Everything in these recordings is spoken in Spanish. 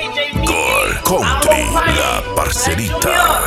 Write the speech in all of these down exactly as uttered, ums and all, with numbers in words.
Gol Country, la parcerita.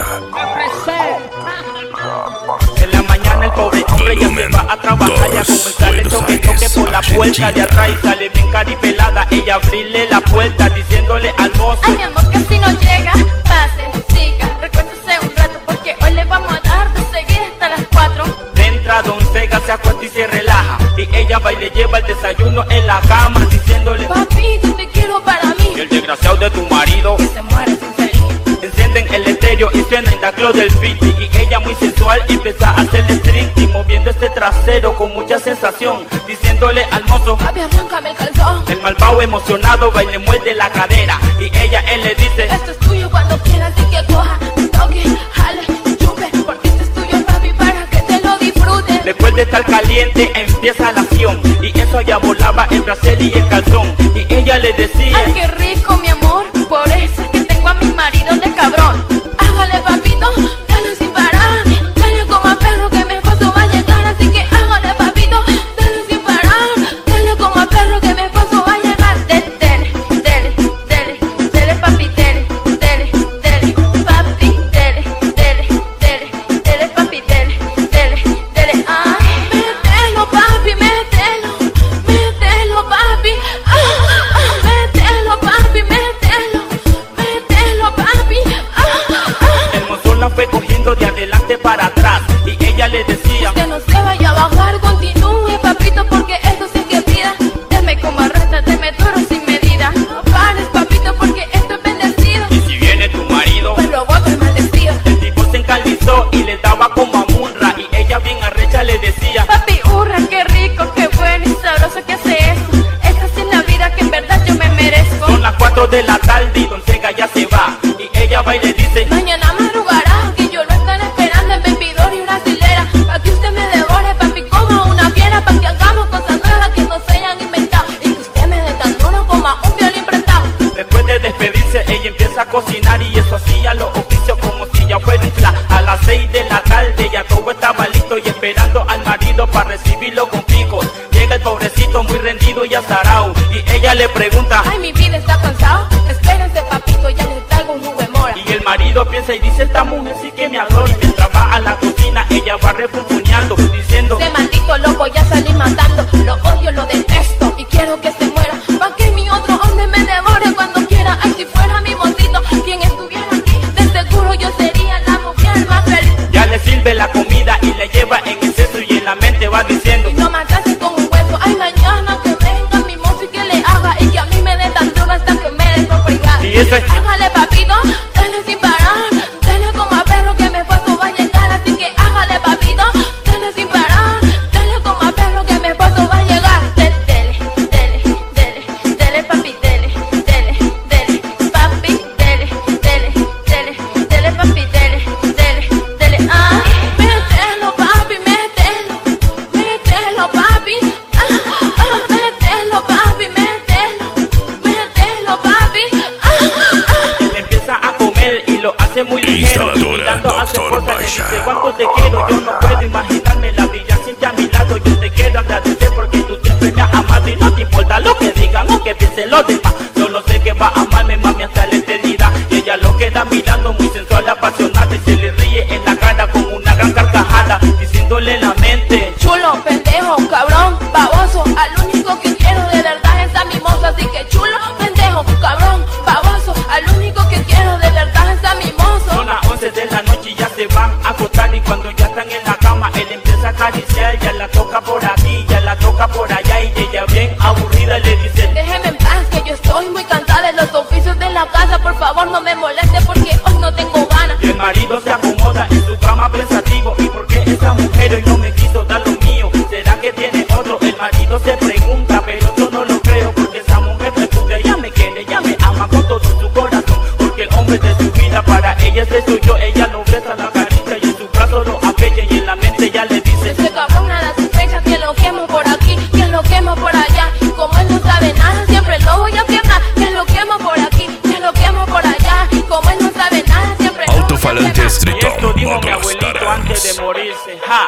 En la mañana el pobre hombre ya se va a trabajar, ya con el carro toque toque por la puerta de atrás y sale bien caripelada. Ella abrirle la puerta diciéndole al mozo: ay, mi amor, casi no llega, pase, siga, recuérdese un rato porque hoy le vamos a dar de seguir hasta las cuatro. Entra Don Sega, se acuesta y se relaja, y ella va y le lleva el desayuno en la cama diciéndole: papi, yo te quiero para mí. Y el desgraciado de tu marido que se muere sin salir. Encienden el estéreo y suena en la club del beat, y ella muy sensual empieza a hacerle strict y moviendo este trasero con mucha sensación, diciéndole al mozo: papi, arráncame el calzón. El malvado emocionado va y le muerde la cadera, y ella él le dice: esto es tuyo cuando quieras y que coja, toque, jale, chupe, porque esto es tuyo, papi, para que te lo disfrutes. Después de estar caliente empieza la acción, y eso ya volaba el brasier y el calzón, y ella le decía: ay, qué rico, mi amor, por eso es que tengo a mi marido de cabrón. Hágale, papito, dale sin parar, dale como a perro que mi esposo va a llegar, así que hágale, papito, dale sin parar, dale como a perro que mi esposo va a llegar. Dele, dele, dele, dele, dele, papi, dele, dele, dele, papi, dele, dele, dele, dele, papi, dele, dele, dele, ay, mételo, papi, mételo, mételo, papi, ah, ah, mételo, papi, mételo, mételo, papi, ah, ah. El mozo la fue cogiendo de adelante para atrás, y ella le decía: que no se vaya a bajar, continúe, papito, porque esto sí que pida. Deme como rata, deme toro sin medida. No pares, papito, porque esto es bendecido. y si viene tu marido, Pues lo voto el maldecido. el tipo se encalizó y le daba como a Munra, y ella bien arrecha le decía: Papi, hurra, qué rico, qué bueno y sabroso que hace eso. Esta sí es la vida que en verdad yo me merezco. son las cuatro de la tarde y Don Sega ya se va, y ella va y le dice: Mañana madrugará, que yo lo estaré esperando en bebidor y una hilera. Pa' que usted me devore, papi, como una fiera. Pa' que hagamos cosas nuevas que no se hayan inventado. Y que usted me dé tan duro como a un violín prestado. Después de despedirse, ella empieza a cocinar, y eso hacía los oficios como si ya fuera un fla. A las seis de la tarde ya todo estaba listo y esperando al marido para recibirlo con picos. Llega el pobrecito muy rendido y azarao, y ella le pregunta: Ay, mi vida está cansado. Espérense, papito, ya les traigo un jugo de mora. y el marido piensa y dice: esta mujer sí que me adora. Y mientras va a la cocina, ella va refunfuñando diciendo: Ese maldito loco ya salí matando. Lo odio, lo detesto y quiero que se muera. Pa' que mi otro hombre me devore cuando quiera. Ay, si fuera mi mocito quien estuviera aquí, de seguro yo sería la mujer más feliz. ya le sirve la comida y le lleva en exceso, y en la mente va diciendo: Y no mataste con un hueso. Ay, mañana que venga mi mozo y que le haga, y que a mí me dé tan duro hasta que me dé por fregar. y eso es Hágale, papito, dale sin parar, dale como a perro que mi esposo va a llegar, así que hágale, papito, dale sin parar, dale como a perro que mi esposo va a llegar. Dele, dele, dele, dele, dele, papi, dele, dele, dele, papi, dele, dele, dele, dele, papi, dele, dele, dele, ay, mételo, papi, mételo, mételo, papi, ah, ah, mételo, papi, mételo, mételo, papi, ah, ah. Él empieza a comer y lo hace muy ligero, Instaladora invitando a su doctor esposa, le Masha. dice: cuánto te quiero, yo no puedo imaginarme la vida sin ti a mi lado. Yo te quiero agradecer porque tú siempre me has amado, y no te importa lo que digan o que piensen los demás. Solo sé que va a amarme, mami, hasta la eternidad. Y ella lo queda mirando muy sensual, apasionada, y se le ríe en la cara con una gran carcajada, diciéndole en la mente: Chulo, pendejo, cabrón, baboso, al único que quiero de verdad es a mi mozo. Así que chulo, pendejo, cabrón, baboso, al único que quiero de verdad es a mi mozo. son las once de la noche y ya se van a acostar, y cuando ya están en la cama, él empieza a acariciar, ya la toca por aquí, ya la toca por allá, y ella bien aburrida le dice: Déjeme en paz, que yo estoy muy cansada de los oficios de la casa. Por favor, no me moleste porque hoy no tengo ganas. Y el marido se acomoda en su cama pensativo: ¿y por qué esa mujer hoy no me quiso dar lo mío? ¿Será que tiene otro? El marido se pregunta, pero yo no lo creo, porque esa mujer pregunta: ella me quiere, ella me ama con todo su corazón, porque el hombre de su vida para ella es el suyo. Ella lo besa, la caricia y en su brazo lo apecha, y en la mente ya le dice: Ese cabrón nada sospecha que lo quemo por aquí, que lo quemo por allá. Como él no sabe nada, siempre lo voy a quemar. Que lo quemo por aquí, que lo quemo por allá. Como él no sabe nada, siempre lo voy a Alto-falante quemar. y Street esto dijo mi abuelito antes de morirse: ja,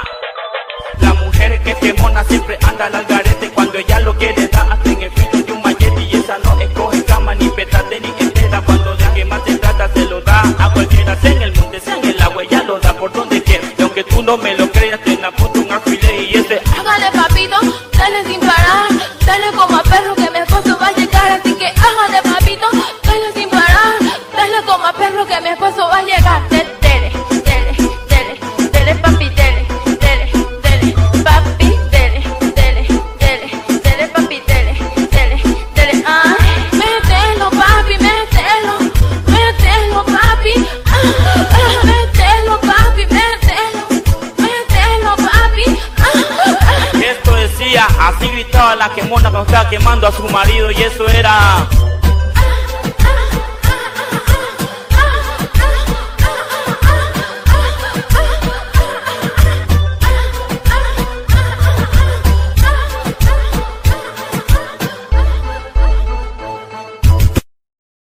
la mujer que quemona siempre anda al algarete, cuando ella lo quiere da hasta en el filo de un machete, y esa no escoge cama ni petate ni entera. no me lo creas, te la puto un alfiler y ese. Hágale papito, dale sin parar, dale como a perro que mi esposo va a llegar, así que hágale papito, dale sin parar, dale como a perro que mi esposo va a llegar. Dele, dele, dele, dele papi, dele, dele, dele, papi, dele, dele, dele, dele papi, dele, dele, dele, ay, mételo papi, mételo, mételo papi, ah, ah, mételo papi, mételo, mételo papi, ah, ah. Esto decía, así gritaba la quemona cuando estaba quemando a su marido y eso era...